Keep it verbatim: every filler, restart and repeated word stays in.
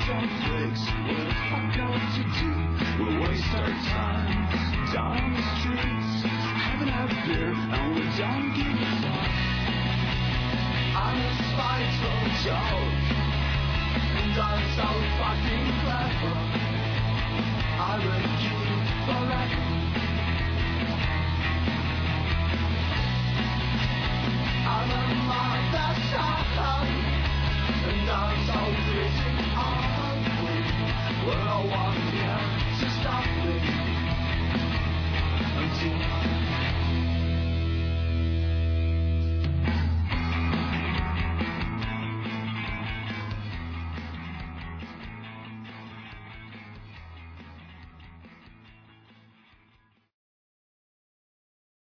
on flicks. What the fuck else to do? We'll waste our time down the streets, having a beer, and we don't give a fuck. I'm a spiteful joke, and I'm so fucking clever. I would